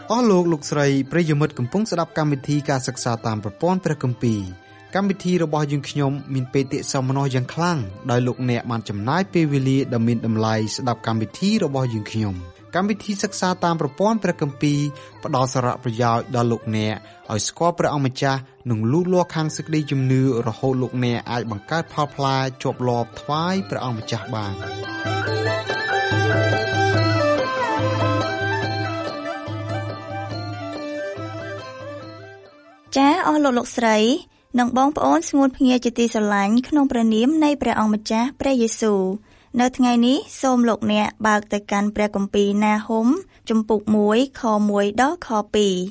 អស់លោកលោកស្រីប្រិយមិត្តកំពុងស្ដាប់កម្មវិធីការសិក្សាតាមប្រព័ន្ធព្រះគម្ពីរកម្មវិធីរបស់យើងខ្ញុំមានបេតិសោមនស្សយ៉ាងខ្លាំងដោយលោកអ្នកបានចំណាយពេលវេលាដ៏មានតម្លៃស្ដាប់កម្មវិធីរបស់យើងខ្ញុំកម្មវិធីសិក្សាតាមប្រព័ន្ធព្រះគម្ពីរផ្ដល់សារៈប្រយោជន៍ដល់លោកអ្នកឲ្យស្គាល់ព្រះអង្គម្ចាស់និងលូតលាស់ខាងសេចក្តីជំនឿរហូតលោកអ្នកអាចបង្កើតផលផ្លែជាប់លាប់ថ្វាយព្រះអង្គម្ចាស់បានចាអស់លោកស្រីនិងបងប្អូនស្ងួនភ្ងាជាទីស្រឡាញ់ក្នុងព្រះនាមនៃព្រះអង្គម្ចាស់ព្រះយេស៊ូវនៅថ្ងៃនេះសូមលោកអ្នកបើកទៅកាន់ព្រះគម្ពីរណាហុំជំពូក1ខ1ដល់ខ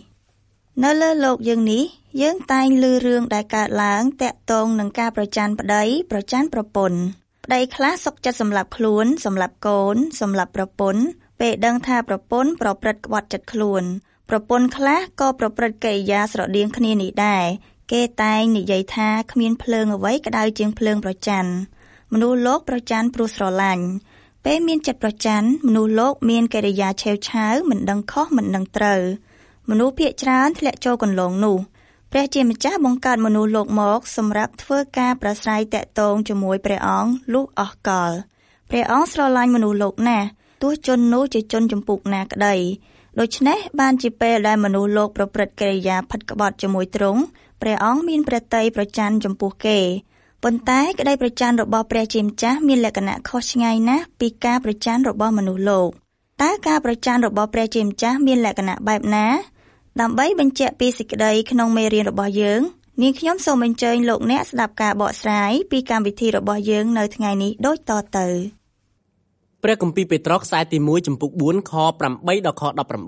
2នៅលើលោកយើងនេះយើងតែងឮរឿងដែលកើតឡើងតាក់ទងនឹងការប្រច័ណ្ឌប្តីប្រច័ណ្ឌប្រពន្ធប្តីខ្លះសុខចិត្តសម្លាប់ខ្លួនសម្លាប់កូនសម្លាប់ប្រពន្ធពេលដឹងថាប្រពន្ធប្រព្រឹត្តក្បត់ចិត្តខ្លួនប្រពន្ធខ្លះក៏ប្រព្រឹត្តកិរិយាស្រដៀងគ្នានេះដែរគេតែងនិយាយថាគ្មានភ្លើងអ្វីក្តៅជាងភ្លើងប្រច័ណ្ឌមនុស្សលោកប្រច័ណ្ឌព្រោះស្រឡាញ់ពេលមានចិត្តប្រច័ណ្ឌមនុស្សលោកមានកិរិយាឆេវឆាវមិនដឹងខុសមិនដឹងត្រូវមនុស្សភាគច្រើនធ្លាក់ចូលកន្លងនោះព្រះជាម្ចាស់បង្កើតមនុស្សលោកមកសម្រាប់ធ្វើការប្រស្រ័យតាក់ទងជាមួយព្រះអង្គលុះអស់កលព្រះអង្គស្រឡាញ់មនុស្សលោកណាស់ទោះជននោះជាជនចម្ពុះណាក្តីដូច្នេះបានជាពេលដែលមនុស្សលោកប្រព្រឹត្តកិរិយាផិតក្បត់ជាមួយទ្រង់ព្រះអង្គមានព្រះទ័យប្រច័ណ្ឌចំពោះគេប៉ុន្តែក្តីប្រច័ណ្ឌរបស់ព្រះជាម្ចាស់មានលក្ខណៈខុសឆ្ងាយណាស់ពីការប្រច័ណ្ឌរបស់មនុស្សលោកតើការប្រច័ណ្ឌរបស់ព្រះជាម្ចាស់មានលក្ខណៈបែបណាដើម្បីបញ្ជាក់ពីសេចក្តីក្នុងមេរៀនរបស់យើងនាងខ្ញុំសូមអញ្ជើញលោកអ្នកស្ដាប់ការបកស្រាយពីកម្មវិធីរបស់យើងនៅថ្ងៃនេះដូចតទៅព្រះគម្ពីរពេត្រុសខ្សែទី1ចំពុក4ខ8ដល់ខ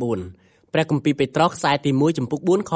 19ព្រះគម្ពីរពេត្រុសខ្សែទី1ចំពុក4ខ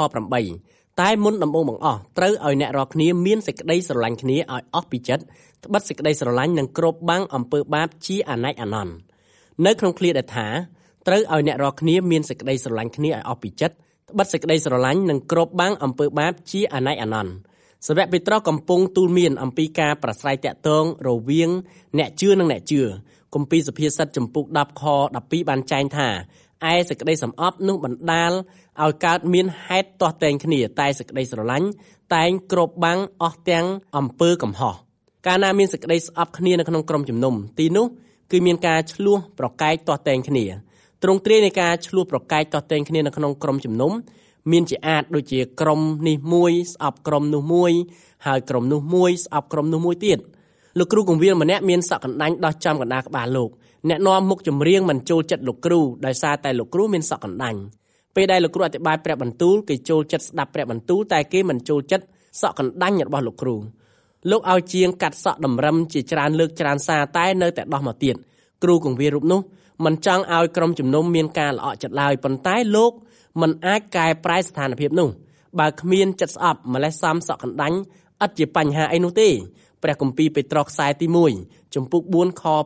8តែមុនដំបូងបង្អស់ត្រូវឲ្យអ្នករាល់គ្នាមានសេចក្តីស្រឡាញ់គ្នាឲ្យអស់ពីចិត្តត្បិតសេចក្តីស្រឡាញ់នឹងគ្របបាំងអំពើបាបជាអនេកអនន្តនៅក្នុងឃ្លាដែលថាត្រូវឲ្យអ្នករាល់គ្នាមានសេចក្តីស្រឡាញ់គ្នាឲ្យអស់ពីចិត្តត្បិតសេចក្តីស្រឡាញ់នឹងគ្របបាំងអំពើបាបជាអនេកអនន្តសាវកពេត្រុសកំពុងទូលមានអំពីការប្រស្រ័យតាក់ទងរវាងអ្នកជឿនិងអ្នកជឿគម្ពីរសុភាសិតចំពុក10ខ12បានចែងថាឯសេចក្តីសំអប់នោះបណ្ដាលឲ្យកើតមានហេតុទាស់តែងគ្នាតែសេចក្តីស្រឡាញ់តែងគ្របបាំងអស់ទាំងអំពើកំហុសកាលណាមានសេចក្តីស្អប់គ្នានៅក្នុងក្រុមជំនុំទីនោះគឺមានការឆ្លោះប្រកែកទាស់តែងគ្នាទ្រង់ទ្រាយនៃការឆ្លោះប្រកែកទាស់តែងគ្នានៅក្នុងក្រុមជំនុំមានជាអាចដូចជាក្រុមនេះមួយស្អប់ក្រុមនោះមួយហើយក្រុមនោះមួយស្អប់ក្រុមនោះមួយទៀតលោកគ្រូកងវិលម្នាក់មានសក់កណ្ដាញ់ដោះចំកណ្ដាលក្បាលលោកអ្នកនាំមុខចម្រៀងមិនចូលចិត្តលោកគ្រូដោយសារតែលោកគ្រូមានសក់កណ្ដាញ់ពេលដែលលោកគ្រូអធិប្បាយព្រះបន្ទូលគេចូលចិត្តស្ដាប់ព្រះបន្ទូលតែគេមិនចូលចិត្តសក់កណ្ដាញ់របស់លោកគ្រូលោកឲ្យជាងកាត់សក់តម្រឹមជាច្រើនលើកច្រើនសារតែនៅតែដោះមកទៀតគ្រូកងវិលរូបនោះមិនចង់ឲ្យក្រុមជំនុំមានការល្អក់ចិត្តឡើយប៉ុន្តែលោកមិនអាចកែប្រែស្ថានភាពនោះបើគ្មានចិត្តស្អប់ម្លេះសំសក់កណ្ដាញ់ឥតជាបញ្ហាអីនោះទេព្រះគម្ពីរពេត្រុសខ្សែទី1ចំពុក4ខ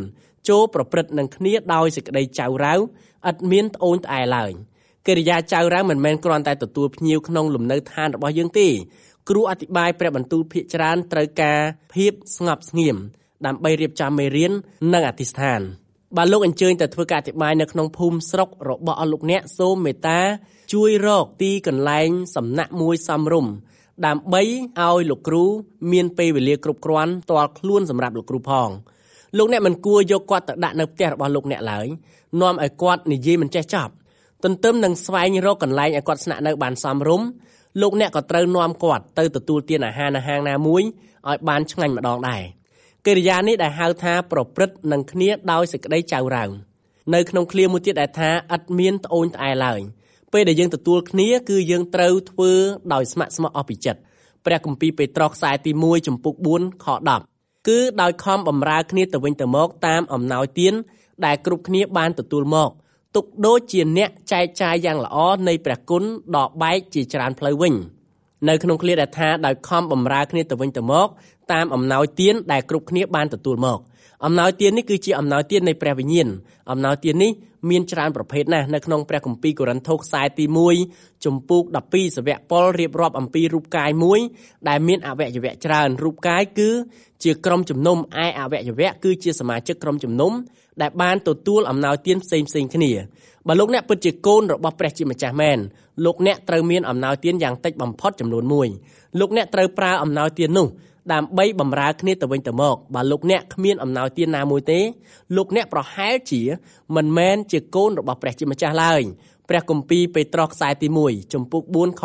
9ចូលប្រព្រឹត្តនឹងគ្នាដោយសេចក្តីចៅរៅឥតមានត្អូញត្អែឡើយកិរិយាចៅរៅមិនមែនគ្រាន់តែទទួលភ្ញៀវក្នុងលំនៅឋានរបស់យើងទេគ្រូអធិប្បាយព្រះបន្ទូលភាគច្រើនត្រូវការភាពស្ងប់ស្ងៀមដើម្បីរៀបចំមេរៀននិងអធិស្ឋានបើលោកអញ្ជើញទៅធ្វើការអធិប្បាយនៅក្នុងភូមិស្រុករបស់អស់លោកអ្នកសូមមេត្តាជួយរកទីកន្លែងសំណាក់មួយសមរម្យដើម្បីឲ្យលោកគ្រូមានពេលវេលាគ្រប់គ្រាន់ផ្ទាល់ខ្លួនសម្រាប់លោកគ្រូផងលោកអ្នកមិនគួរយកគាត់ទៅដាក់នៅផ្ទះរបស់លោកអ្នកឡើយនាំឲ្យគាត់និយាយមិនចេះចប់ទន្ទឹមនឹងស្វែងរកកន្លែងឲ្យគាត់ស្នាក់នៅបានសមរម្យលោកអ្នកក៏ត្រូវនាំគាត់ទៅទទួលទានអាហារនៅហាងណាមួយឲ្យបានឆ្ងាញ់ម្ដងដែរកិរិយានេះដែលហៅថាប្រព្រឹត្តនឹងគ្នាដោយសេចក្តីចៅរៅនៅក្នុងឃ្លាមួយទៀតដែលថាឥតមានត្អូញត្អែឡើយពេលដែលយើងទទួលគ្នាគឺយើងត្រូវធ្វើដោយស្ម័គ្រស្មោះអស់ពីចិត្តព្រះគម្ពីរពេត្រុសខ្សែទី1ចំពុក4ខ10គឺដោយខំបម្រើគ្នាទៅវិញទៅមកតាមអំណោយទានដែលគ្រប់គ្នាបានទទួលមកទុកដូចជាអ្នកចែកចាយយ៉ាងល្អនៃព្រះគុណដកបែកជាច្រើនផ្លូវវិញនៅក្នុងឃ្លាដែលថាដោយខំបម្រើគ្នាទៅវិញទៅមកតាមអំណោយទានដែលគ្រប់គ្នាបានទទួលមកអំណោយទាននេះគឺជាអំណោយទាននៃព្រះវិញ្ញាណអំណោយទាននេះមានច្រើនប្រភេទណាស់នៅក្នុងព្រះគម្ពីរកូរិនថូសខ្សែទី1ចំពុក12សាវកប៉ុលរៀបរាប់អំពីរូបកាយមួយដែលមានអវយវៈច្រើនរូបកាយគឺជាក្រុមជំនុំឯអវយវៈគឺជាសមាជិកក្រុមជំនុំដែលបានទទួលអំណោយទានផ្សេងៗគ្នាបើលោកអ្នកពិតជាកូនរបស់ព្រះជាម្ចាស់មែនលោកអ្នកត្រូវមានអំណោយទានយ៉ាងតិចបំផុតចំនួន1លោកអ្នកត្រូវប្រើអំណោយទាននោះដើម្បីបម្រើគ្នាទៅវិញទៅមកបើលោកអ្នកគ្មានអំណោយទានណាមួយទេលោកអ្នកប្រហែលជាមិនមែនជាកូនរបស់ព្រះជាម្ចាស់ឡើយព្រះគម្ពីរពេត្រុសខ្សែទី1ចំពុក4ខ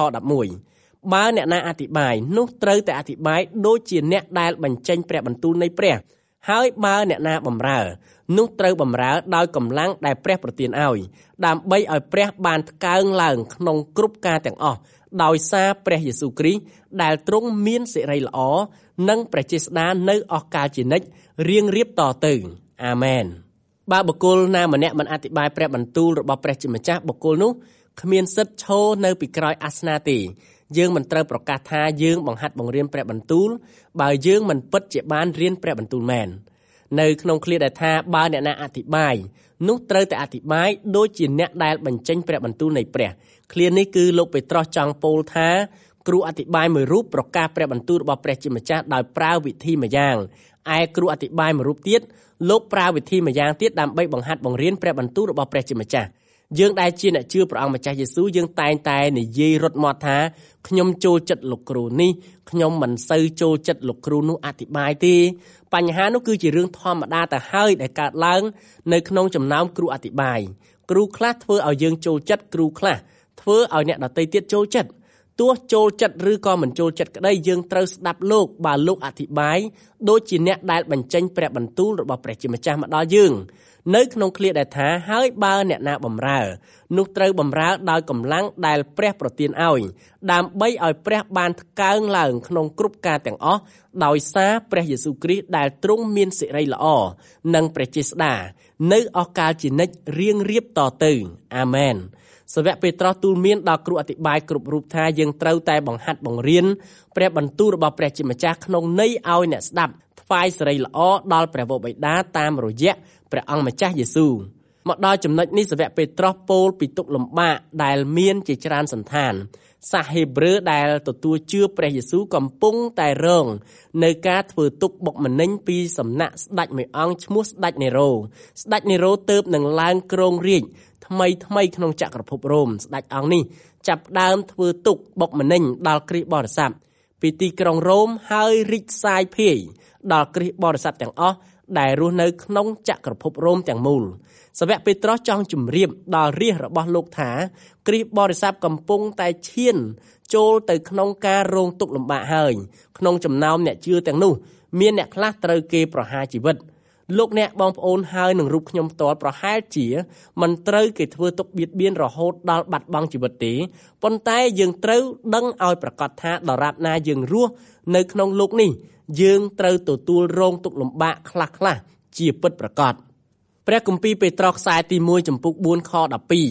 11បើអ្នកណាអធិប្បាយនោះត្រូវតែអធិប្បាយដូចជាអ្នកដែលបញ្ចេញព្រះបន្ទូលនៃព្រះហើយបើអ្នកណាបម្រើនោះត្រូវបម្រើដោយកម្លាំងដែលព្រះប្រទានឲ្យដើម្បីឲ្យព្រះបានថ្កើងឡើងក្នុងគ្រប់ការទាំងអស់ដោយសារព្រះយេស៊ូវគ្រីស្ទដែលទ្រង់មានសិរីល្អនិងព្រះចេស្តានៅអស់កាលជានិច្ចរៀងរៀបតទៅអាមែនបើបុគ្គលណាម្នាក់មិនអធិប្បាយព្រះបន្ទូលរបស់ព្រះជាម្ចាស់បុគ្គលនោះគ្មានសិទ្ធិឈរនៅពីក្រោយអាសនៈទេយើងមិនត្រូវប្រកាសថាយើងបង្ហាត់បង្រៀនព្រះបន្ទូលបើយើងមិនពិតជាបានរៀនព្រះបន្ទូលមែននៅក្នុងឃ្លាដែលថាបើអ្នកណាអធិប្បាយនោះត្រូវតែអធិប្បាយដូចជាអ្នកដែលបញ្ចេញព្រះបន្ទូលនៃព្រះឃ្លានេះគឺលោកពេត្រុសចង់ពោលថាគ្រូអធិប្បាយមួយរូបប្រកាសព្រះបន្ទូលរបស់ព្រះជាម្ចាស់ដោយប្រើវិធីម្យ៉ាងឯគ្រូអធិប្បាយមួយរូបទៀតលោកប្រើវិធីម្យ៉ាងទៀតដើម្បីបង្ហាត់បង្រៀនព្រះបន្ទូលរបស់ព្រះជាម្ចាស់យើងដែលជាអ្នកជឿព្រះអង្គម្ចាស់យេស៊ូវយើងតែងតែនិយាយរត់មាត់ថាខ្ញុំចូលចិត្តលោកគ្រូនេះខ្ញុំមិនសូវចូលចិត្តលោកគ្រូនោះអធិប្បាយទេបញ្ហានោះគឺជារឿងធម្មតាទៅហើយដែលកើតឡើងនៅក្នុងចំណោមគ្រូអធិប្បាយគ្រូខ្លះធ្វើឲ្យយើងចូលចិត្តគ្រូខ្លះធ្វើឲ្យអ្នកដទៃទៀតចូលចិត្តទោះចូលចិត្តឬក៏មិនចូលចិត្តក្តីយើងត្រូវស្ដាប់លោកបើលោកអធិប្បាយដូចជាអ្នកដែលបញ្ចេញព្រះបន្ទូលរបស់ព្រះជាម្ចាស់មកដល់យើងនៅក្នុងឃ្លាដែលថាហើយបើអ្នកណាបម្រើនោះត្រូវបម្រើដោយកម្លាំងដែលព្រះប្រទានឲ្យដើម្បីឲ្យព្រះបានថ្កើងឡើងក្នុងគ្រប់ការទាំងអស់ដោយសារព្រះយេស៊ូវគ្រីស្ទដែលទ្រង់មានសិរីល្អនិងព្រះចេស្តានៅអស់កាលជានិច្ចរៀងរៀបតទៅអាមែនសាវកពេត្រុសទូលមានដល់គ្រូអធិប្បាយគ្រប់រូបថាយើងត្រូវតែបង្ហាត់បង្រៀនព្រះបន្ទូលរបស់ព្រះជាម្ចាស់ក្នុងន័យឲ្យអ្នកស្ដាប់ថ្វាយសិរីល្អដល់ព្រះវរបិតាតាមរយៈព្រះអង្គម្ចាស់យេស៊ូវមកដល់ចំណុចនេះសាវកពេត្រុសពោលពីទុក្ខលំបាកដែលមានជាច្រើនសន្តានសាសហេប្រឺដែលទទួលជឿព្រះយេស៊ូវកំពុងតែរងនៅការធ្វើទុក្ខបុកម្នេញពីសំណាក់ស្ដេចមួយអង្គឈ្មោះស្ដេចនេរ៉ូស្ដេចនេរ៉ូទើបនឹងឡើងគ្រងរាជ្យថ្មីក្នុងចក្រភពរ៉ូមស្ដេចអង្គនេះចាប់ផ្ដើមធ្វើទុក្ខបុកម្នេញដល់គ្រីស្ទបរិស័ទពីទីក្រុងរ៉ូមហើយរីកសាយភាយដល់គ្រីស្ទបរិស័ទទាំងអស់ដែលរស់នៅក្នុងចក្រភពរ៉ូមទាំងមូលសាវកពេត្រុសចង់ជម្រាបដល់រាជរបស់លោកថាគ្រីស្ទបរិស័ទកំពុងតែឈានចូលទៅក្នុងការរងទុក្ខលំបាកហើយក្នុងចំណោមអ្នកជឿទាំងនោះមានអ្នកខ្លះត្រូវគេប្រហារជីវិតលោកអ្នកបងប្អូនហើយនឹងរូបខ្ញុំផ្ទាល់ប្រហែលជាមិនត្រូវគេធ្វើទុក្ខបៀតបៀនរហូតដល់បាត់បង់ជីវិតទេប៉ុន្តែយើងត្រូវដឹងឲ្យប្រកាសថាដរាបណាយើងរស់នៅក្នុងโลกនេះយើងត្រូវទទួលរងទុក្ខលំបាកខ្លះជាពិតប្រាកដព្រះគម្ពីរពេត្រុសខ្សែទី1ចំពុក4ខ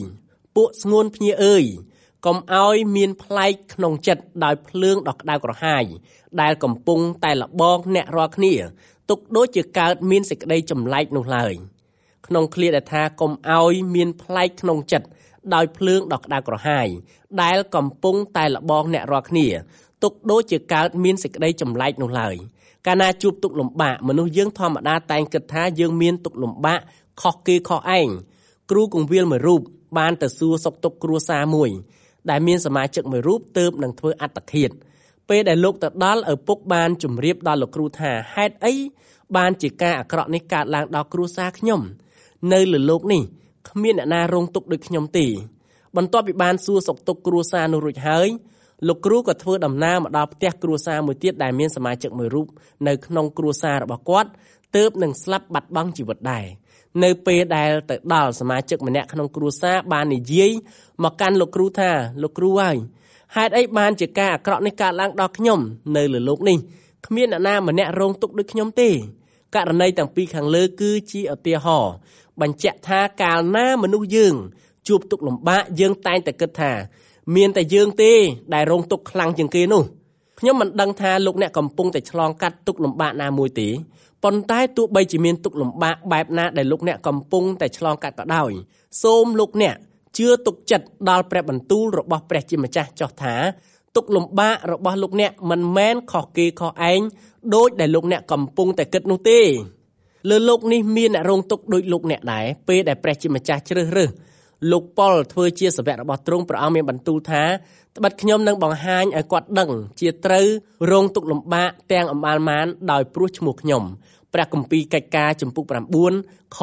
12ពួកស្ងួនភ្ញាអើយកុំឲ្យមានប្លែកក្នុងចិត្តដោយភ្លើងដ៏ក្តៅក្រហាយដែលកំពុងតែលបងអ្នករាល់គ្នាទុកដូចជាកើតមានសេចក្តីចម្លែកនោះឡើយក្នុងឃ្លាដែលថាកុំឲ្យមានប្លែកក្នុងចិត្តដោយភ្លើងដ៏ក្តៅក្រហាយដែលកំពុងតែលបងអ្នករាល់គ្នាទុកដូចជាកើតមានសេចក្តីចម្លែកនោះឡើយកាលណាជួបទុក្ខលំបាកមនុស្សយើងធម្មតាតែងគិតថាយើងមានទុក្ខលំបាកខុសគេខុសឯងគ្រូគង្វាលមួយរូបបានទៅសួរសុខទុក្ខគ្រួសារមួយដែលមានសមាជិកមួយរូបទើបនឹងធ្វើអត្តឃាតពេលដែលលោកទៅដល់ឪពុកបានជម្រាបដល់លោកគ្រូថាហេតុអីបានជាការអាក្រក់នេះកើតឡើងដល់គ្រួសារខ្ញុំនៅលើលោកនេះគ្មានអ្នកណារងទុក្ខដូចខ្ញុំទេបន្ទាប់ពីបានសួរសុខទុក្ខគ្រួសារនោះរួចហើយលោកគ្រូក៏ធ្វើដំណើរមកដល់ផ្ទះគ្រួសារមួយទៀតដែលមានសមាជិកមួយរូបនៅក្នុងគ្រួសាររបស់គាត់ទើបនឹងស្លាប់បាត់បង់ជីវិតដែរនៅពេលដែលទៅដល់សមាជិកម្នាក់ក្នុងគ្រួសារបាននិយាយមកកាន់លោកគ្រូថាលោកគ្រូហើយហេតុអីបានជាការអាក្រក់នេះកើតឡើងដល់ខ្ញុំនៅលើលោកនេះគ្មានអ្នកណាម្នាក់រងទុក្ខដូចខ្ញុំទេករណីទាំងពីរខាងលើគឺជាឧទាហរណ៍បញ្ជាក់ថាកាលណាមនុស្សយើងជួបទុក្ខលំបាកយើងតែងតែគិតថាមានតែយើងទេដែលរងទុក្ខខ្លាំងជាងគេនោះខ្ញុំមិនដឹងថាលោកអ្នកកំពុងតែឆ្លងកាត់ទុក្ខលំបាកណាមួយទេប៉ុន្តែទោះបីជាមានទុក្ខលំបាកបែបណាដែលលោកអ្នកកំពុងតែឆ្លងកាត់ក៏ដោយសូមលោកអ្នកជឿទុកចិត្តដល់ព្រះបន្ទូលរបស់ព្រះជាម្ចាស់ចុះថាទុក្ខលំបាករបស់លោកអ្នកមិនមែនខុសគេខុសឯងដូចដែលលោកអ្នកកំពុងតែគិតនោះទេលើលោកនេះមានអ្នករងទុក្ខដូចលោកអ្នកដែរពេលដែលព្រះជាម្ចាស់ជ្រើសរើសលោកប៉ុលធ្វើជាសាវករបស់ទ្រង់ព្រះអង្គមានបន្ទូលថាត្បិតខ្ញុំនឹងបង្ហាញឲ្យគាត់ដឹងជាត្រូវរងទុក្ខលំបាកទាំងអម្បាលម៉ានដោយព្រោះឈ្មោះខ្ញុំព្រះគម្ពីរកិច្ចការចំពុក9ខ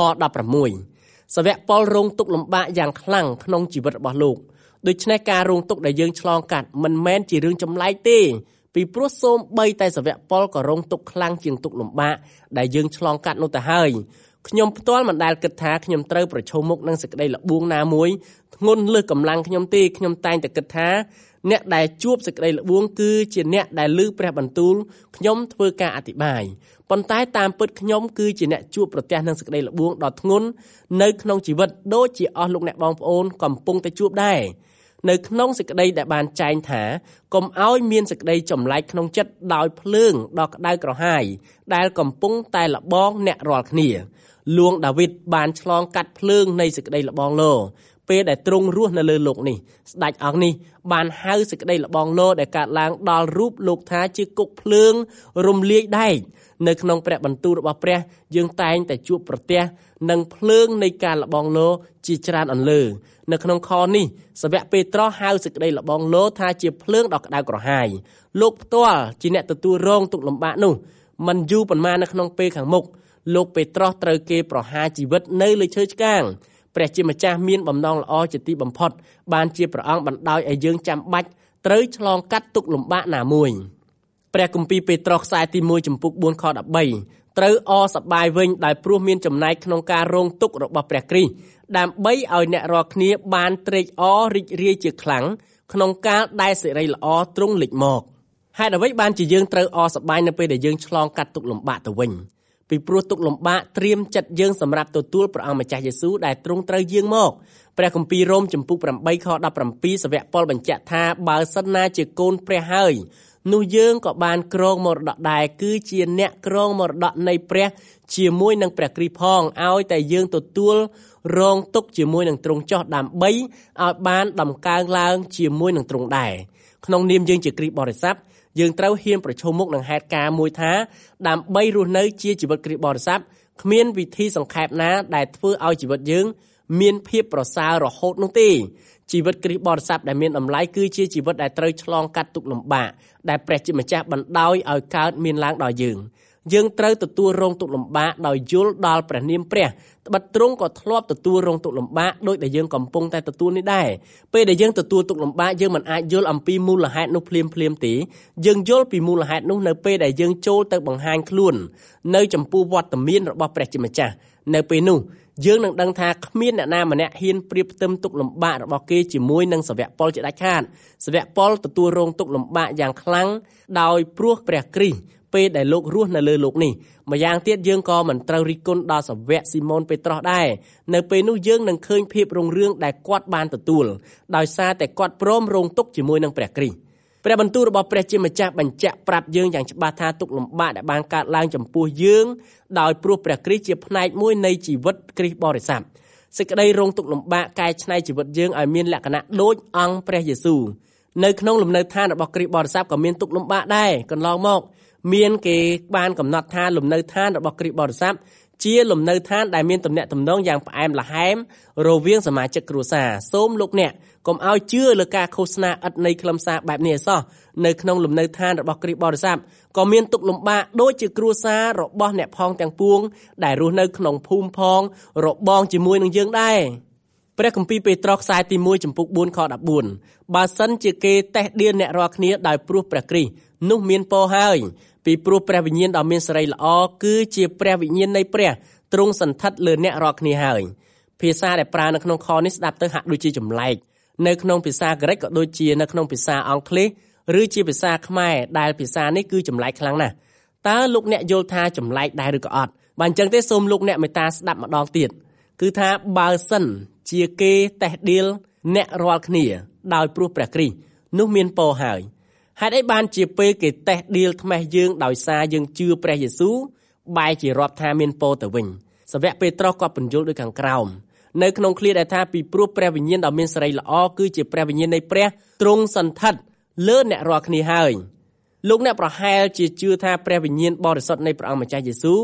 16សាវកប៉ុលរងទុក្ខលំបាកយ៉ាងខ្លាំងក្នុងជីវិតរបស់លោកដូច្នេះការរងទុក្ខដែលយើងឆ្លងកាត់មិនមែនជារឿងចម្លែកទេពីព្រោះសូម្បីតែសាវកប៉ុលក៏រងទុក្ខខ្លាំងជាងទុក្ខលំបាកដែលយើងឆ្លងកាត់នោះទៅហើយខ្ញុំផ្ទាល់មិនដែលគិតថាខ្ញុំត្រូវប្រឈមមុខនឹងសេចក្តីល្បួងណាមួយធ្ងន់លើសកម្លាំងខ្ញុំទេខ្ញុំតែងតែគិតថាអ្នកដែលជួបសេចក្តីល្បួងគឺជាអ្នកដែលឮព្រះបន្ទូលខ្ញុំធ្វើការអធិប្បាយប៉ុន្តែតាមពិតខ្ញុំគឺជាអ្នកជួបប្រទះនឹងសេចក្តីល្បួងដ៏ធ្ងន់នៅក្នុងជីវិតដូចជាអស់លោកអ្នកបងប្អូនកំពុងតែជួបដែរនៅក្នុងសេចក្តីដែលបានចែងថាកុំឲ្យមានសេចក្តីចម្លែកក្នុងចិត្តដោយភ្លើងដ៏ក្តៅក្រហាយដែលកំពុងតែលបងអ្នករាល់គ្នាលួងដាវីតបានឆ្លងកាត់ភ្លើងនៃសេចក្តីលបងលោពេលដែលទ្រង់រស់នៅលើលោកនេះស្ដេចអង្គនេះបានហៅសេចក្តីលបងលោដែលកើតឡើងដល់រូបលោកថាជាគុកភ្លើងរំលាយដែកនៅក្នុងព្រះបន្ទូលរបស់ព្រះយើងតែងតែជួបប្រទះនឹងភ្លើងនៃការលបងលោជាច្រើនអន្លើនៅក្នុងខនេះសាវកពេត្រុសហៅសេចក្តីលបងលោថាជាភ្លើងដ៏ក្តៅក្រហាយលោកផ្ទាល់ជាអ្នកទទួលរងទុក្ខលំបាកនោះមិនយូរប៉ុន្មាននៅក្នុងពេលខាងមុខលោកពេត្រុសត្រូវគេប្រហារជីវិតនៅលើឈើឆ្កាងព្រះជាម្ចាស់មានបំណងល្អជាទីបំផុតបានជាព្រះអង្គបណ្ដោយឲ្យយើងចាំបាច់ត្រូវឆ្លងកាត់ទុក្ខលំបាកណាមួយព្រះគម្ពីរពេត្រុសខ្សែទី1ចំពុក4ខ13ត្រូវអរសប្បាយវិញដោយព្រោះមានចំណែកក្នុងការរងទុក្ខរបស់ព្រះគ្រីស្ទដើម្បីឲ្យអ្នករាល់គ្នាបានត្រេកអររីករាយជាខ្លាំងក្នុងកាលដែលសិរីល្អទ្រង់លេចមកហេតុអ្វីបានជាយើងត្រូវអរសប្បាយនៅពេលដែលយើងឆ្លងកាត់ទុក្ខលំបាកទៅវិញពីព្រោះទុក្ខលំបាកត្រៀមចិត្តយើងសម្រាប់ទទួលព្រះអង្គម្ចាស់យេស៊ូវដែលទ្រង់ត្រូវយាងមកព្រះគម្ពីររ៉ូមចំពុក8ខ17សាវកប៉ុលបញ្ជាក់ថាបើសិនណាជាកូនព្រះហើយនោះយើងក៏បានក្រងមរតកដែរគឺជាអ្នកក្រងមរតកនៃព្រះជាមួយនឹងព្រះគ្រីស្ទផងឲ្យតែយើងទទួលរងទុក្ខជាមួយនឹងទ្រង់ចោះដើម្បីឲ្យបានដំកើងឡើងជាមួយនឹងទ្រង់ដែរក្នុងនាមយើងជាគ្រីស្ទបរិស័ទយើងត្រូវហ៊ានប្រឈមមុខនឹងហេតុការណ៍មួយថាដើម្បីរស់នៅជាជីវិតគ្រីស្ទបរិស័ទគ្មានវិធីសង្ខេបណាដែលធ្វើឲ្យជីវិតយើងមានភាពប្រសើររហូតនោះទេជីវិតគ្រីស្ទបរិស័ទដែលមានតម្លៃគឺជាជីវិតដែលត្រូវឆ្លងកាត់ទុក្ខលំបាកដែលព្រះជាម្ចាស់បណ្ដោយឲ្យកើតមានឡើងដល់យើងត្រូវទទួលរងទុក្ខលំបាកដោយយល់ដល់ព្រះនាមព្រះត្បិតទ្រង់ក៏ធ្លាប់ទទួលរងទុក្ខលំបាកដោយដែលយើងកំពុងតែទទួលនេះដែរពេលដែលយើងទទួលទុក្ខលំបាកយើងមិនអាចយល់អំពីមូលហេតុនោះភ្លាមទេយើងយល់ពីមូលហេតុនោះនៅពេលដែលយើងចូលទៅបង្ហាញខ្លួននៅចំពោះវត្តមានរបស់ព្រះជាម្ចាស់នៅពេលនោះយើងនឹងដឹងថាគ្មានអ្នកណាម្នាក់ហ៊ានប្រៀបផ្ទឹមទុក្ខលំបាករបស់គេជាមួយនឹងសាវកប៉ុលជាដាច់ខាតសាវកប៉ុលទទួលរងទុក្ខលំបាកយ៉ាងខ្លាំងដោយព្រោះព្រះគ្រីស្ទពេលដែលលោករស់នៅលើលោកនេះម្យ៉ាងទៀតយើងក៏មិនត្រូវរិះគន់ដល់សាវកស៊ីម៉ូនពេត្រុសដែរនៅពេលនោះយើងនឹងឃើញភាពរុងរឿងដែលគាត់បានទទួលដោយសារតែគាត់ព្រមរងទុក្ខជាមួយនឹងព្រះគ្រីស្ទព្រះបន្ទូលរបស់ព្រះជាម្ចាស់បញ្ជាក់ប្រាប់យើងយ៉ាងច្បាស់ថាទុក្ខលំបាកដែលបានកើតឡើងចំពោះយើងដោយព្រោះព្រះគ្រីស្ទជាផ្នែកមួយនៃជីវិតគ្រីស្ទបរិស័ទសេចក្តីរងទុក្ខលំបាកកែច្នៃជីវិតយើងឲ្យមានលក្ខណៈដូចអង្គព្រះយេស៊ូវនៅក្នុងលំនៅឋានរបស់គ្រីស្ទបរិស័ទក៏មានទុក្ខលំបាកដែរកន្លងមកមានគេបានកំណត់ថាលំនៅឋានរបស់គ្រីស្ទបរិស័ទជាលំនៅឋានដែលមានទំនាក់ទំនងយ៉ាងផ្អែមល្ហែមរវាងសមាជិកគ្រួសារសូមលោកអ្នកកុំឲ្យជឿលើការឃោសនាឥតនៃខ្លឹមសារបែបនេះឯសោះនៅក្នុងលំនៅឋានរបស់គ្រីស្ទបរិស័ទក៏មានទុក្ខលំបាកដូចជាគ្រួសាររបស់អ្នកផងទាំងពួងដែលរស់នៅក្នុងភូមិផងរបងជាមួយនឹងយើងដែរព្រះគម្ពីរពេត្រុសខ្សែទី1ចំពុក4ខ14បើសិនជាគេតេះដៀនអ្នករាល់គ្នាដោយព្រោះព្រះគ្រីស្ទនោះមានពរហើយពីព្រោះព្រះវិញ្ញាណដ៏មានសេរីល្អគឺជាព្រះវិញ្ញាណនៃព្រះទ្រង់សន្ធិដ្ឋលើអ្នករាល់គ្នាហើយភាសាដែលប្រើនៅក្នុងខនេះស្ដាប់ទៅហាក់ដូចជាចម្លែកនៅក្នុងភាសាក្រិកក៏ដូចជានៅក្នុងភាសាអង់គ្លេសឬជាភាសាខ្មែរដែលភាសានេះគឺចម្លែកខ្លាំងណាស់តើលោកអ្នកយល់ថាចម្លែកដែរឬក៏អត់បើអញ្ចឹងទេសូមលោកអ្នកមេត្តាស្ដាប់ម្ដងទៀតគឺថាបើសិនជាគេតេះដៀលអ្នករាល់គ្នាដោយព្រោះព្រះគ្រីស្ទនោះមានពរហើយហេតុអីបានជាពេលគេតេះដៀលថ្មេះយើងដោយសារយើងជឿព្រះយេស៊ូវបែរជារាប់ថាមានពរទៅវិញសាវកពេត្រុសក៏បញ្យល់ដូចខាងក្រោមនៅក្នុងឃ្លាដែលថាពីព្រោះព្រះវិញ្ញាណដ៏មានសេរីល្អគឺជាព្រះវិញ្ញាណនៃព្រះទ្រង់សន្ធិដ្ឋលើអ្នករាល់គ្នាហើយលោកអ្នកប្រហែលជាជឿថាព្រះវិញ្ញាណបរិសុទ្ធនៃព្រះអង្គម្ចាស់យេស៊ូវ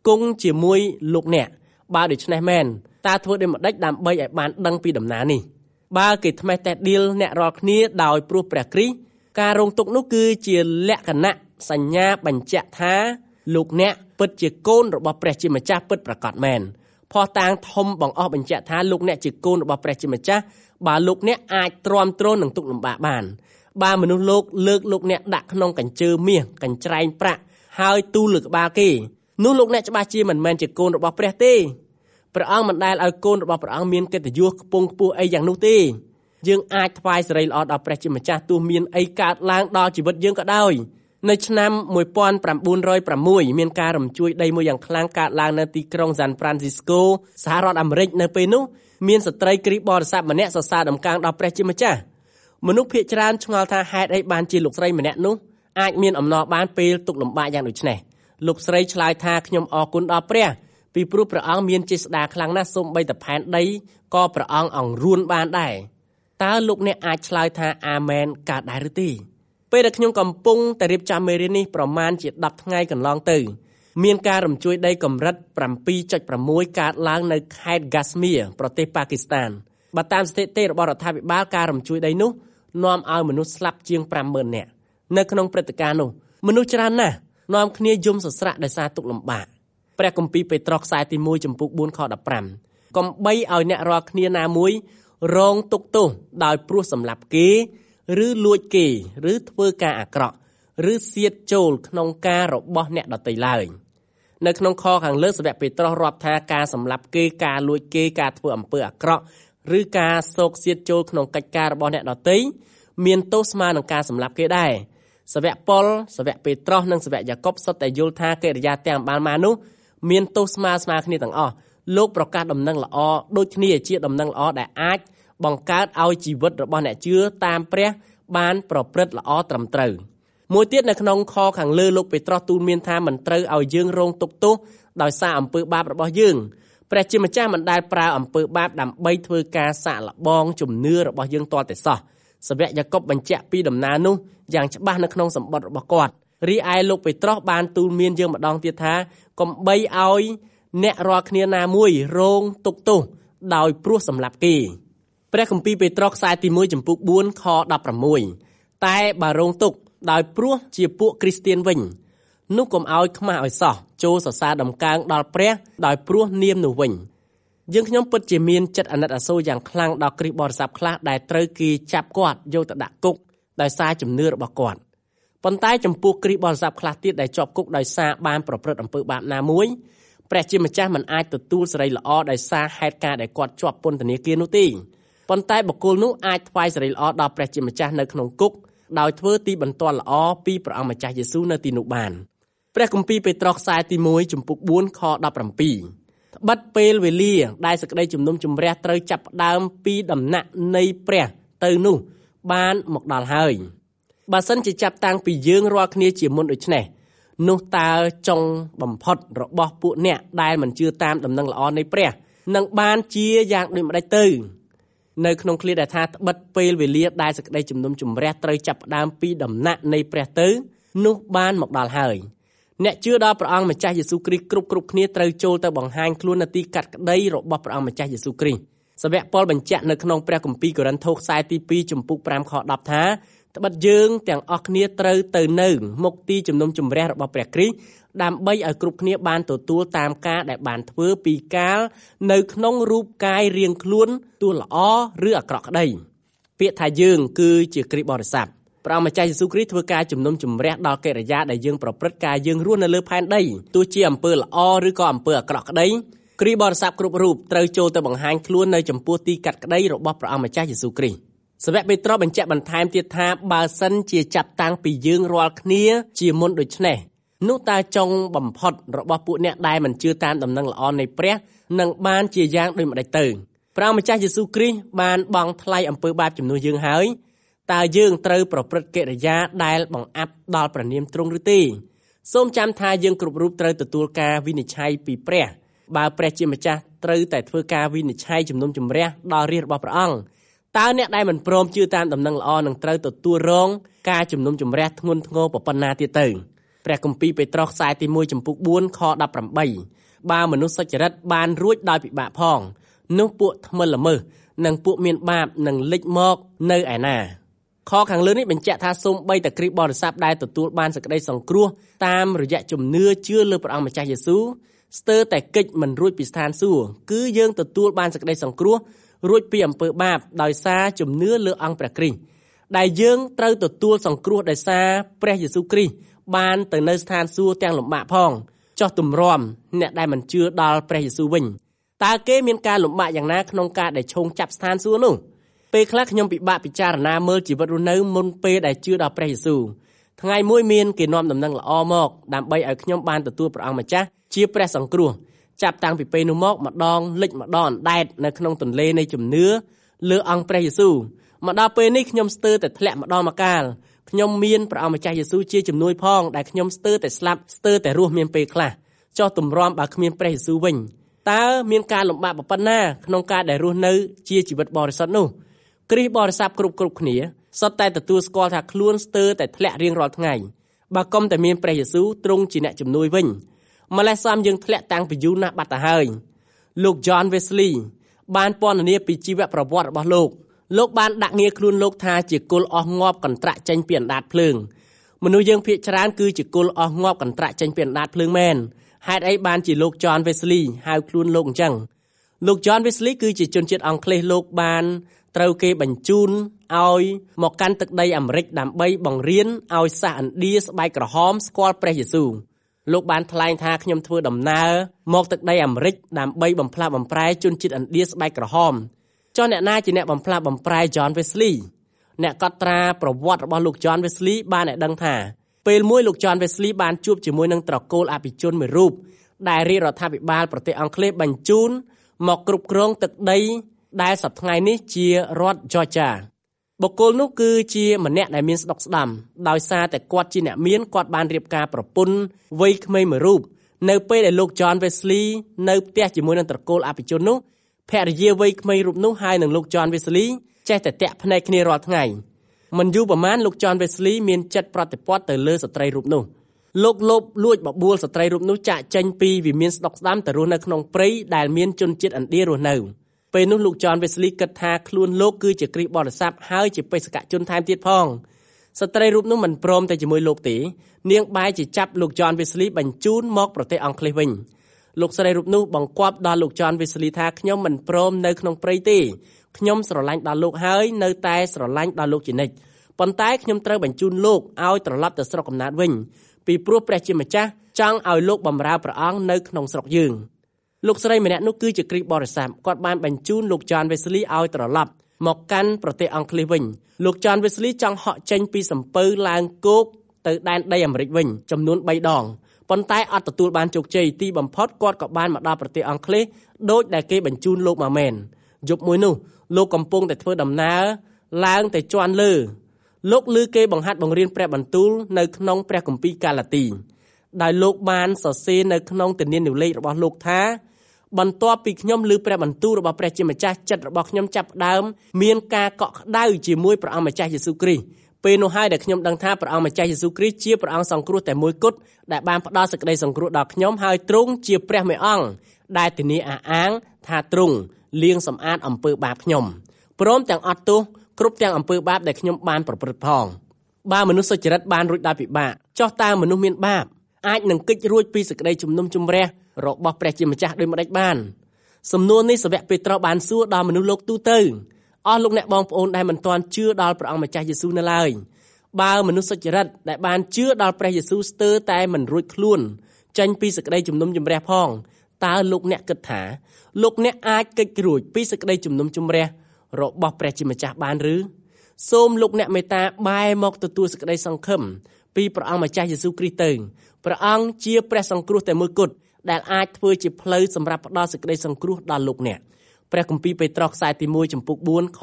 គង់ជាមួយលោកអ្នកបើដូច្នេះមែនតើធ្វើដូចម្ដេចដើម្បីឲ្យបានដឹងពីដំណើរនេះបើគេថ្មេះតេះដៀលអ្នករាល់គ្នាដោយព្រោះព្រះគ្រីស្ទការរងទុក្ខនោះគឺជាលក្ខណៈសញ្ញាបញ្ជាក់ថាលោកអ្នកពិតជាកូនរបស់ព្រះជាម្ចាស់ពិតប្រាកដមែនភស្តុតាងធំបង្អស់បញ្ជាក់ថាលោកអ្នកជាកូនរបស់ព្រះជាម្ចាស់បើលោកអ្នកអាចទ្រាំទ្រនឹងទុក្ខលំបាកបានបើមនុស្សលោកលើកលោកអ្នកដាក់ក្នុងកញ្ជើមាសកញ្ច្រែងប្រាក់ហើយទូលលើក្បាលគេនោះលោកអ្នកច្បាស់ជាមិនមែនជាកូនរបស់ព្រះទេព្រះអង្គមិនដែលឲ្យកូនរបស់ព្រះអង្គមានកិត្តិយសខ្ពង់ខ្ពស់អីយ៉ាងនោះទេយើងអាចថ្វាយសិរីល្អដល់ព្រះជាម្ចាស់ទោះមានអីកើតឡើងដល់ជីវិតយើងក៏ដោយនៅឆ្នាំ1906មានការរំជួយដីមួយយ៉ាងខ្លាំងកើតឡើងនៅទីក្រុង San Francisco សហរដ្ឋអាមេរិកនៅពេលនោះមានស្ត្រីគ្រីស្ទបរិស័ទម្នាក់សរសើរដំកើងដល់ព្រះជាម្ចាស់មនុស្សភាគច្រើនឆ្ងល់ថាហេតុអីបានជាលោកស្រីម្នាក់នោះអាចមានអំណរបានពេលទុក្ខលំបាកយ៉ាងដូចនេះលោកស្រីឆ្លើយថាខ្ញុំអរគុណដល់ព្រះពីព្រោះព្រះអង្គមានចេស្តាខ្លាំងណាស់សូម្បីតែផែនដីក៏ព្រះអង្គអង្រួនបានដែរតើលោកអ្នកអាចឆ្លើយថាអាមែនកើតដែរឬទេពេលដែលខ្ញុំកំពុងតែរៀបចំមេរៀននេះប្រមាណជា10ថ្ងៃកន្លងទៅមានការរំជួយដីកម្រិត 7.6 កើតឡើងនៅខេត្ត Kashmir ប្រទេសប៉ាគីស្ថានបើតាមស្ថិតិរបស់រដ្ឋាភិបាលការរំជួយដីនោះនាំឲ្យមនុស្សស្លាប់ជាង 50,000 នាក់នៅក្នុងព្រឹត្តិការណ៍នោះមនុស្សច្រើនណាស់នាំគ្នាយំសស្រាក់ដោយសារទុក្ខលំបាកព្រះគម្ពីរពេត្រុសខ្សែទី1ចំពុក4ខ15កុំបីឲ្យអ្នករាល់គ្នាណាមួយរងទុក្ខទោសដោយព្រោះសម្លាប់គេឬលួចគេឬធ្វើការអាក្រក់ឬសៀតចូលក្នុងការរបស់អ្នកដទៃឡើយនៅក្នុងខខាងលើសាវកពេត្រុសរាប់ថាការសម្លាប់គេការលួចគេការធ្វើអំពើអាក្រក់ឬការសោកសៀតចូលក្នុងកិច្ចការរបស់អ្នកដទៃមានទោសស្មើនឹងការសម្លាប់គេដែរសាវកប៉ុលសាវកពេត្រុសនិងសាវកយ៉ាកុបសុទ្ធតែយល់ថាកិរិយាទាំងបានមកនោះមានទោសស្មើគ្នាទាំងអស់លោកប្រកាសដំណឹងល្អដូចគ្នាជាដំណឹងល្អដែលអាចបង្កើតឲ្យជីវិតរបស់អ្នកជឿតាមព្រះបានប្រព្រឹត្តល្អត្រឹមត្រូវមួយទៀតនៅក្នុងខខាងលើលោកពេត្រុសទូលមានថាមិនត្រូវឲ្យយើងរងទុក្ខទោសដោយសារអំពើបាបរបស់យើងព្រះជាម្ចាស់មិនដែលប្រើអំពើបាបដើម្បីធ្វើការសាកល្បងជំនឿរបស់យើងទាល់តែសោះសាវកយ៉ាកុបបញ្ជាក់ពីដំណើរនោះយ៉ាងច្បាស់នៅក្នុងសម្បត្តិរបស់គាត់រីឯលោកពេត្រុសបានទូលមានយើងម្ដងទៀតថាកុំបីឲ្យអ្នករាល់គ្នាណាមួយរងទុក្ខទោសដោយព្រោះសម្លាប់គេព្រះគម្ពីរពេត្រុសខ្សែទី1ចំពុក4ខ16តែបើរងទុក្ខដោយព្រោះជាពួកគ្រីស្ទានវិញនោះកុំឲ្យខ្មាស់ឲ្យសោះចូលសរសើរដំកើងដល់ព្រះដោយព្រោះនាមនោះវិញយើងខ្ញុំពិតជាមានចិត្តអាណិតអាសូរយ៉ាងខ្លាំងដល់គ្រីស្ទបរិស័ទខ្លះដែលត្រូវគេចាប់គាត់យកទៅដាក់គុកដោយសារជំនឿរបស់គាត់ប៉ុន្តែចំពោះគ្រីស្ទបរិស័ទខ្លះទៀតដែលជាប់គុកដោយសារបានប្រព្រឹត្តអំពើបាបណាមួយព្រះជាម្ចាស់មិនអាចទទួលសេរីល្អដោយសារហេតុការណ៍ដែលគាត់ជាប់ពន្ធនាគារនោះទេប៉ុន្តែបុគ្គលនោះអាចថ្វាយសេរីល្អដល់ព្រះជាម្ចាស់នៅក្នុងគុកដោយធ្វើទីបន្ទាល់ល្អពីព្រះអង្គម្ចាស់យេស៊ូវនៅទីនោះបានព្រះគម្ពីរពេត្រុសខ្សែទី1ចំពុក4ខ17ត្បិតពេលវេលាដែលសេចក្តីជំនុំជម្រះត្រូវចាប់ផ្ដើមពីដំណាក់នៃព្រះទៅនោះបានមកដល់ហើយបើសិនជាចាប់តាំងពីយើងរាល់គ្នាជាមុនដូច្នេះនោះតើចុងបំផុតរបស់ពួកអ្នកដែលមិនជឿតាមដំណឹងល្អនៃព្រះនឹងបានជាយ៉ាងដូចម្ដេចទៅនៅក្នុងឃ្លាដែលថាត្បិតពេលវេលាដែលសេចក្តីជំនុំជម្រះត្រូវចាប់ផ្ដើមពីដំណាក់នៃព្រះទៅនោះបានមកដល់ហើយអ្នកជឿដល់ព្រះអង្គម្ចាស់យេស៊ូវគ្រីស្ទគ្រប់គ្នាត្រូវចូលទៅបង្ហាញខ្លួននៅទីកាត់ក្តីរបស់ព្រះអង្គម្ចាស់យេស៊ូវគ្រីស្ទសាវកប៉ុលបញ្ជាក់នៅក្នុងព្រះគម្ពីរកូរិនថូសខ្សែទី2ចំពុក5ខ10ថាត្បិតយើងទាំងអស់គ្នាត្រូវទៅនៅមុខទីជំនុំជម្រះរបស់ព្រះគ្រីស្ទដើម្បីឲ្យគ្រប់គ្នាបានទទួលតាមការដែលបានធ្វើពីកាលនៅក្នុងរូបកាយរាងខ្លួនទោះល្អឬអាក្រក់ក្តីពាក្យថាយើងគឺជាគ្រីស្ទបរិស័ទព្រះអង្គម្ចាស់យេស៊ូវគ្រីស្ទធ្វើការជំនុំជម្រះដល់កិរិយាដែលយើងប្រព្រឹត្តការយើងរស់នៅលើផែនដីទោះជាអំពើល្អឬក៏អំពើអាក្រក់ក្តីគ្រីស្ទបរិស័ទគ្រប់រូបត្រូវចូលទៅបង្ហាញខ្លួននៅចំពោះទីកាត់ក្តីរបស់ព្រះអង្គម្ចាស់យេស៊ូវគ្រីស្ទសាវកពេត្រុសបញ្ជាក់បន្ថែមទៀតថាបើសិនជាចាប់តាំងពីយើងរាល់គ្នាជាមុនដូច្នេះនោះតើចុងបំផុតរបស់ពួកអ្នកដែលមិនជឿតាមដំណឹងល្អនៃព្រះនឹងបានជាយ៉ាងដូចម្ដេចទៅព្រះម្ចាស់យេស៊ូវគ្រីស្ទបានបង់ថ្លៃអំពើបាបជំនួសយើងហើយតើយើងត្រូវប្រព្រឹត្តកិរិយាដែលបង្អាប់ដល់ព្រះនាមទ្រង់ឬទេសូមចាំថាយើងគ្រប់រូបត្រូវទទួលការវិនិច្ឆ័យពីព្រះបើព្រះជាម្ចាស់ត្រូវតែធ្វើការវិនិច្ឆ័យជំនុំជម្រះដល់រាជរបស់ព្រះអង្គតើអ្នកដែលមិនព្រមជឿតាមដំណឹងល្អនឹងត្រូវទទួលរងការជំនុំជម្រះធ្ងន់ធ្ងរប៉ុណ្ណាទៀតទៅព្រះគម្ពីរពេត្រុសខ្សែទី1ចំពុក4ខ18បើមនុស្សសុចរិតបានរួចដោយពិបាកផងនោះពួកថ្មិលល្មើសនិងពួកមានបាបនឹងលេចមកនៅឯណាខខាងលើនេះបញ្ជាក់ថាសូម្បីតែគ្រីស្ទបរិស័ទដែលទទួលបានសេចក្តីសង្គ្រោះតាមរយៈជំនឿជឿលើព្រះអង្គម្ចាស់យេស៊ូវស្ទើរតែកិច្ចមិនរួចពីស្ថានសួគ៌គឺយើងទទួលបានសេចក្តីសង្គ្រោះរួចពីអំពើបាបដោយសារជំនឿលើអង្គព្រះគ្រីស្ទដែលយើងត្រូវទទួលសង្គ្រោះដោយសារព្រះយេស៊ូវគ្រីស្ទបានទៅនៅស្ថានសួគ៌ទាំងលំបាកផងចោះទម្រាំអ្នកដែលមិនជឿដល់ព្រះយេស៊ូវវិញតើគេមានការលំបាកយ៉ាងណាក្នុងការដែលឈោងចាប់ស្ថានសួគ៌នោះពេលខ្លះខ្ញុំពិបាកពិចារណាមើលជីវិតរស់នៅមុនពេលដែលជឿដល់ព្រះយេស៊ូវថ្ងៃមួយមានគេនាំដំណឹងល្អមកដើម្បីឲ្យខ្ញុំបានទទួលព្រះអង្គម្ចាស់ជាព្រះសង្គ្រោះចាប់តាំងពីពេលនោះមកម្ដងលិចម្ដងអណ្ដែតនៅក្នុងទន្លេនៃជំនឿលើអង្គព្រះយេស៊ូវមកដល់ពេលនេះខ្ញុំស្ទើរតែធ្លាក់ម្ដងម្កាលខ្ញុំមានព្រះអង្គម្ចាស់យេស៊ូវជាជំនួយផងដែលខ្ញុំស្ទើរតែស្លាប់ស្ទើរតែរស់មានពេលខ្លះចោះទម្រាំបើគ្មានព្រះយេស៊ូវវិញតើមានការលំបាកប៉ុណ្ណាក្នុងការដែលរស់នៅជាជីវិតបរិសុទ្ធនោះគ្រីស្ទបរិស័ទគ្រប់គ្នាសុទ្ធតែទទួលស្គាល់ថាខ្លួនស្ទើរតែធ្លាក់រៀងរាល់ថ្ងៃបើកុំតែមានព្រះយេស៊ូវទ្រង់ជាអ្នកជំនួយវិញម្លេះសំយើងធ្លាក់តាំងពីយូរណាស់បាត់ទៅហើយលោក John Wesley បានពណ៌នាពីជីវប្រវត្តិរបស់លោកបានដាក់ងារខ្លួនលោកថាជាគុលអស់ងាប់កន្ត្រាក់ចេញពីអណ្ដាតភ្លើងមនុស្សយើងភាគច្រើនគឺជាគុលអស់ងាប់កន្ត្រាក់ចេញពីអណ្ដាតភ្លើងមែនហេតុអីបានជាលោក John Wesley ហៅខ្លួនលោកអញ្ចឹងលោក John Wesley គឺជាជនជាតិអង់គ្លេសលោកបានត្រូវគេបញ្ជូនឲ្យមកកាន់ទឹកដីអាមេរិកដើម្បីបង្រៀនឲ្យសាសឥណ្ឌាស្បែកក្រហមស្គាល់ព្រះយេស៊ូវលោកបានថ្លែងថាខ្ញុំធ្វើដំណើរមកទឹកដីអាមេរិកដើម្បីបំផ្លាស់បំប្រែជនជាតិឥណ្ឌាស្បែកក្រហមចុះអ្នកណាជាអ្នកបំផ្លាស់បំប្រែ John Wesley អ្នកកត់ត្រាប្រវត្តិរបស់លោក John Wesley បានឲ្យដឹងថាពេលមួយលោក John Wesley បានជួបជាមួយនឹងត្រកូលអភិជនមួយរូបដែលរាជរដ្ឋាភិបាលប្រទេសអង់គ្លេសបញ្ជូនមកគ្រប់គ្រងទឹកដីដែលសប្តាហ៍នេះជារដ្ឋ Georgia បុគ្គលនោះគឺជាម្នាក់ដែលមានស្ដុកស្ដាំដោយសារតែគាត់ជាអ្នកមានគាត់បានរៀបការប្រពន្ធវ័យក្មេងមួយរូបនៅពេលដែលលោក John Wesley នៅផ្ទះជាមួយនឹងត្រកូលអភិជននោះភរិយាវ័យក្មេងរូបនោះហើយនឹងលោក John Wesley ចេះតែតាក់ភ្នែកគ្នារាល់ថ្ងៃមិនយូរប៉ុន្មានលោក John Wesley មានចិត្តប្រតិព័ទ្ធទៅលើស្ត្រីរូបនោះលោកលបលួចបបួលស្ត្រីរូបនោះចាក់ចេញពីវិមានស្ដុកស្ដាំទៅរស់នៅក្នុងព្រៃដែលមានជនជាតិឥណ្ឌារស់នៅពេលនោះលោក John Wesley គិតថាខ្លួនលោកគឺជាគ្រីស្ទបរិស័ទហើយជាបេសកជនថែមទៀតផងស្ត្រីរូបនោះមិនព្រមតែជាមួយលោកទេនាងបែរជាចាប់លោក John Wesley បញ្ជូនមកប្រទេសអង់គ្លេសវិញលោកស្រីរូបនោះបង្គាប់ដល់លោក John Wesley ថាខ្ញុំមិនព្រមនៅក្នុងព្រៃទេខ្ញុំស្រឡាញ់ដល់លោកហើយនៅតែស្រឡាញ់ដល់លោកជានិច្ចប៉ុន្តែខ្ញុំត្រូវបញ្ជូនលោកឲ្យត្រឡប់ទៅស្រុកកំណើតវិញពីព្រោះព្រះជាម្ចាស់ចង់ឲ្យលោកបម្រើព្រះអង្គនៅក្នុងស្រុកយើងលោកស្រីម្នាក់នោះគឺជាគ្រីស្ទបរិស័ទគាត់បានបញ្ជូនលោក John Wesley ឲ្យត្រឡប់មកកាន់ប្រទេសអង់គ្លេសវិញលោក John Wesley ចង់ហក់ចេញពីសំពៅឡើងគោកទៅដែនដីអាមេរិកវិញចំនួន3ដងប៉ុន្តែអត់ទទួលបានជោគជ័យទីបំផុតគាត់ក៏បានមកដល់ប្រទេសអង់គ្លេសដោយដែលគេបញ្ជូនលោកមកមែនយប់មួយនោះលោកកំពុងតែធ្វើដំណើរឡើងទៅជាន់លើលោកឮគេបង្ហាត់បង្រៀនព្រះបន្ទូលនៅក្នុងព្រះគម្ពីរកាឡាទីដោយលោកបានសរសេរនៅក្នុងទនានុលេខរបស់លោកថាបន្ទាប់ពីខ្ញុំឮព្រះបន្ទូលរបស់ព្រះជាម្ចាស់ចិត្តរបស់ខ្ញុំចាប់ផ្ដើមមានការកក់ក្ដៅជាមួយព្រះអង្គម្ចាស់យេស៊ូវគ្រីស្ទពេលនោះហើយដែលខ្ញុំដឹងថាព្រះអង្គម្ចាស់យេស៊ូវគ្រីស្ទជាព្រះអង្គសង្គ្រោះតែមួយគត់ដែលបានផ្ដល់សេចក្តីសង្គ្រោះដល់ខ្ញុំហើយទ្រង់ជាព្រះមេអង្គដែលធានាអះអាងថាទ្រង់លាងសម្អាតអំពើបាបខ្ញុំព្រមទាំងអត់ទោសគ្រប់ទាំងអំពើបាបដែលខ្ញុំបានប្រព្រឹត្តផងបើមនុស្សសុចរិតបានរួចដោយពិបាកចុះតើមនុស្សមានបាបអាចនឹងគេចរួចពីសេចក្តីជំនុំជម្រះរបស់ព្រះជាម្ចាស់ដូចម្តេចបានសំណួរនេះសាវកពេត្រុសបានសួរដល់មនុស្សលោកទូទៅអស់លោកអ្នកបងប្អូនដែលមិនទាន់ជឿដល់ព្រះអង្គម្ចាស់យេស៊ូវនៅឡើយបើមនុស្សសុចរិតដែលបានជឿដល់ព្រះយេស៊ូវស្ទើរតែមិនរួចខ្លួនចេញពីសេចក្តីជំនុំជម្រះផងតើលោកអ្នកគិតថាលោកអ្នកអាចគេចរួចពីសេចក្តីជំនុំជម្រះរបស់ព្រះជាម្ចាស់បានឬសូមលោកអ្នកមេត្តាបែរមកទទួលសេចក្តីសង្ឃឹមពីព្រះអង្គម្ចាស់យេស៊ូវគ្រីស្ទទៅព្រះអង្គជាព្រះសង្គ្រោះតែមួយគត់ដែលអាចធ្វើជាផ្លូវសម្រាប់ផ្ដល់សេចក្តីសង្គ្រោះដល់លោកអ្នកព្រះគម្ពីរពេត្រុសខ្សែទី1ចំពុក4ខ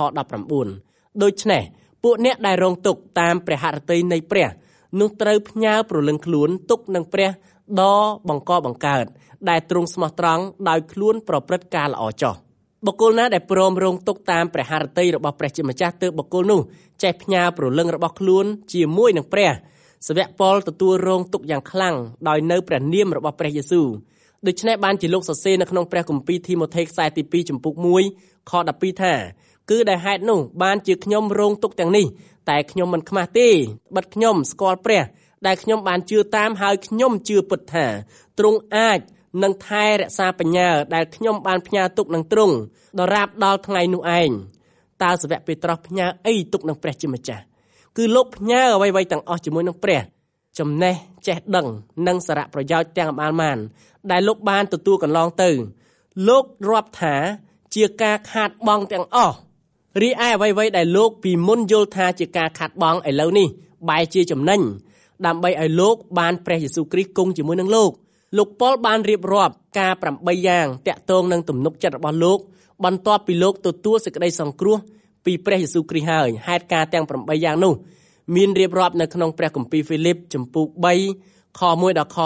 19ដូច្នេះពួកអ្នកដែលរងទុក្ខតាមព្រះហឫទ័យនៃព្រះនោះត្រូវផ្ញើប្រលឹងខ្លួនទុកនឹងព្រះដ៏បង្កបង្កើតដែលទ្រង់ស្មោះត្រង់ដោយខ្លួនប្រព្រឹត្តការល្អចោះបុគ្គលណាដែលព្រមរងទុក្ខតាមព្រះហឫទ័យរបស់ព្រះជាម្ចាស់ទើបបុគ្គលនោះចេះផ្ញើប្រលឹងរបស់ខ្លួនជាមួយនឹងព្រះសាវកប៉ុលទទួលរងទុក្ខយ៉ាងខ្លាំងដោយនៅព្រះនាមរបស់ព្រះយេស៊ូវដូច្នេះបានជាលោកសរសេរនៅក្នុងព្រះគម្ពីរធីម៉ូថេខ្សែទី2ចំពុក1ខ12ថាគឺដោយហេតុនោះបានជាខ្ញុំរងទុក្ខទាំងនេះតែខ្ញុំមិនខ្មាស់ទេបិទខ្ញុំស្គាល់ព្រះដែលខ្ញុំបានជឿតាមហើយខ្ញុំជឿពិតថាទ្រង់អាចនឹងថែរក្សាបញ្ញាដែលខ្ញុំបានផ្ញើទុកនឹងទ្រង់ដរាបដល់ថ្ងៃនោះឯងតើសាវកពេត្រុសផ្ញើអីទុកនឹងព្រះជាម្ចាស់គឺលោកផ្ញើអ្វីៗទាំងអស់ជាមួយនឹងព្រះចំណេះចេះដឹងនិងសារៈប្រយោជន៍ទាំងអម្បានដែលលោកបានទទួលកន្លងទៅលោករាប់ថាជាការខាតបង់ទាំងអស់រីឯអ្វីៗដែលលោកពីមុនយល់ថាជាការខាតបង់ឥឡូវនេះបែរជាចំណេញដើម្បីឲ្យលោកបានព្រះយេស៊ូវគ្រីស្ទគង់ជាមួយនឹងលោកប៉ុលបានរៀបរាប់ការ8យ៉ាងតាក់ទងនឹងទំនុកចិត្តរបស់លោកបន្ទាប់ពីលោកទទួលសេចក្តីសង្គ្រោះពីព្រះយេស៊ូវគ្រីស្ទហើយហេតុការណ៍ទាំង8យ៉ាងនោះមានរៀបរាប់នៅក្នុងព្រះគម្ពីរហ្វីលីបចំពុក3ខ1ដល់ខ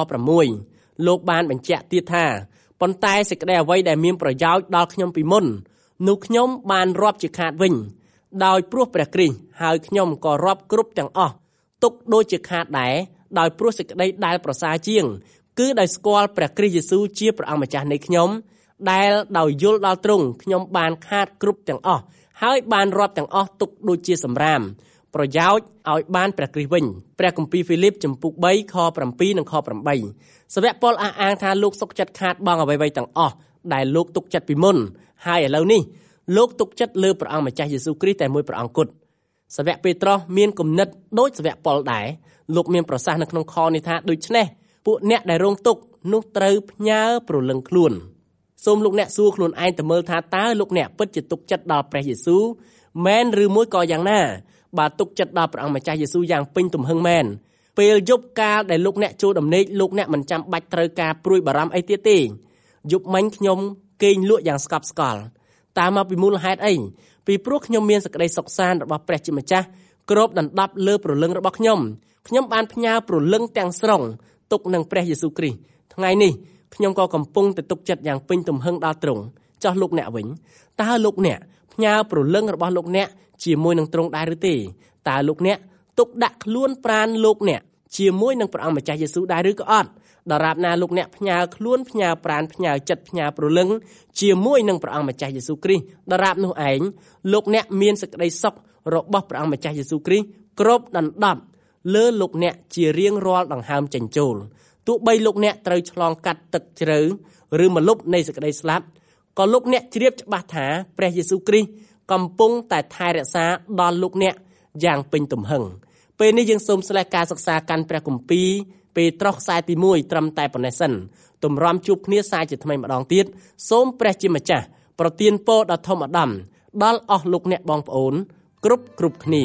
6លោកបានបញ្ជាក់ទៀតថាប៉ុន្តែសេចក្តីអ្វីដែលមានប្រយោជន៍ដល់ខ្ញុំពីមុននោះខ្ញុំបានរាប់ជាខាតវិញដោយព្រោះព្រះគ្រីស្ទហើយខ្ញុំក៏រាប់គ្រប់ទាំងអស់ទុកដូចជាខាតដែរដោយព្រោះសេចក្តីដែលប្រសើរជាងគឺដោយស្គាល់ព្រះគ្រីស្ទយេស៊ូវជាព្រះអង្គម្ចាស់នៃខ្ញុំដែលដោយយល់ដល់ទ្រង់ខ្ញុំបានខាតគ្រប់ទាំងអស់ហើយបានរាប់ទាំងអស់ទុកដូចជាសម្រាមប្រយោជន៍ឲ្យបានព្រះគ្រីស្ទវិញព្រះគម្ពីរហ្វីលីបចំពុក3ខ7និងខ8សាវកប៉ុលអះអាងថាលោកសុខចិត្តខាតបង់អ្វីៗទាំងអស់ដែលលោកទុកចិត្តពីមុនហើយឥឡូវនេះលោកទុកចិត្តលើព្រះអង្គម្ចាស់យេស៊ូវគ្រីស្ទតែមួយព្រះអង្គគត់សាវកពេត្រុសមានគំនិតដូចសាវកប៉ុលដែរលោកមានប្រសាសន៍នៅក្នុងខនេះថាដូច្នេះពួកអ្នកដែលរងទុក្ខនោះត្រូវផ្ញើព្រលឹងខ្លួនសូមលោកអ្នកសួរខ្លួនឯងទៅមើលថាតើលោកអ្នកពិតជាទុកចិត្តដល់ព្រះយេស៊ូវមែនឬមួយក៏យ៉ាងណាបើទុកចិត្តដល់ព្រះអង្គម្ចាស់យេស៊ូវយ៉ាងពេញទំហឹងមែនពេលយប់កាលដែលលោកអ្នកចូលដំណេកលោកអ្នកមិនចាំបាច់ត្រូវការព្រួយបារម្ភអីទៀតទេយប់មិញខ្ញុំគេងលក់យ៉ាងស្កប់ស្កល់តាមមកពីមូលហេតុអីពីព្រោះខ្ញុំមានសេចក្តីសុខសាន្តរបស់ព្រះជាម្ចាស់គ្របដណ្ដប់លើព្រលឹងរបស់ខ្ញុំបានផ្ញើព្រលឹងទាំងស្រុងទុកនឹងព្រះយេស៊ូវគ្រីស្ទថ្ងៃនេះខ្ញុំក៏កំពុងតែទុកចិត្តយ៉ាងពេញទំហឹងដល់ទ្រង់ចោះលោកអ្នកវិញតើលោកអ្នកផ្ញើព្រលឹងរបស់លោកអ្នកជាមួយនឹងទ្រង់ដែរឬទេតើលោកអ្នកទុកដាក់ខ្លួនប្រាណលោកអ្នកជាមួយនឹងព្រះអង្គម្ចាស់យេស៊ូវដែរឬក៏អត់ដរាបណាលោកអ្នកផ្ញើខ្លួនផ្ញើប្រាណផ្ញើចិត្តផ្ញើព្រលឹងជាមួយនឹងព្រះអង្គម្ចាស់យេស៊ូវគ្រីស្ទដរាបនោះឯងលោកអ្នកមានសេចក្តីសុខរបស់ព្រះអង្គម្ចាស់យេស៊ូវគ្រីស្ទគ្របដណ្ដប់លើលោកអ្នកជារៀងរាល់ដង្ហើមចេញចូលទោះបីលោកអ្នកត្រូវឆ្លងកាត់ទឹកជ្រៅឬម្លប់នៃសេចក្តីស្លាប់ក៏លោកអ្នកជ្រាបច្បាស់ថាព្រះយេស៊ូវគ្រីស្ទកំពុងតែថែរក្សាដល់លោកអ្នកយ៉ាងពេញទំហឹងពេលនេះយើងសូមស្លេះការសិក្សាកាន់ព្រះគម្ពីរពេត្រុសខ្សែទី1ត្រឹមតែប៉ុណ្ណេះសិនទម្រាំជួបគ្នាសាជាថ្មីម្ដងទៀតសូមព្រះជាម្ចាស់ប្រទានពរដ៏ធំឧត្តមដល់អស់លោកអ្នកបងប្អូនគ្រប់គ្នា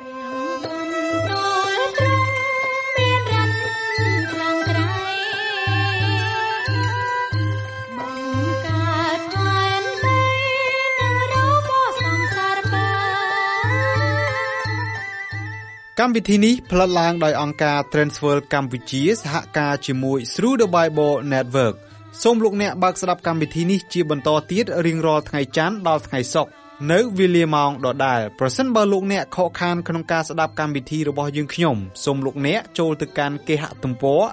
កម្មវិធីនេះផ្លាត់ឡើងដោយអង្គការ Transworld កម្ពុជាសហការជាមួយ Through the Bible Network សូមលោកអ្នកបើកស្ដាប់កម្មវិធីនេះជាបន្តទៀតរៀងរាល់ថ្ងៃច័ន្ទដល់ថ្ងៃសុក្រនៅវេលាម៉ោងដដែលប្រសិនបើលោកអ្នកខកខានក្នុងការស្ដាប់កម្មវិធីរបស់យើងខ្ញុំសូមលោកអ្នកចូលទៅកាន់គេហទំព័រ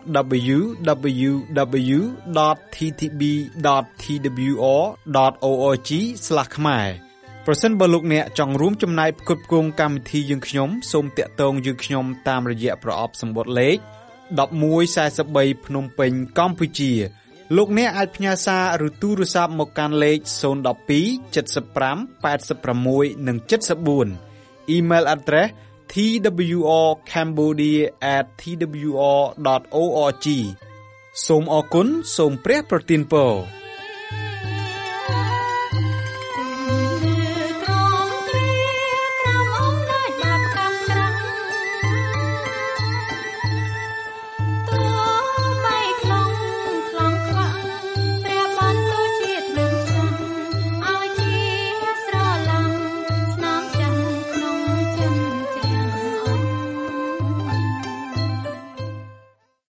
www.ttb.twr.org/ ខ្មែរប្រសិនបើលោកអ្នកចង់រួមចំណែកផ្គត់ផ្គង់កម្មវិធីយើងខ្ញុំសូមតាក់ទងយើងខ្ញុំតាមរយៈប្រអប់សម្បត្តិលេខ1143ភ្នំពេញកម្ពុជាលោកអ្នកអាចផ្ញើសារឬទូរស័ព្ទមកកាន់លេខ012 75 86 និង 74 Email address twrcambodia@twr.org សូមអរគុណសូមព្រះប្រទានពរ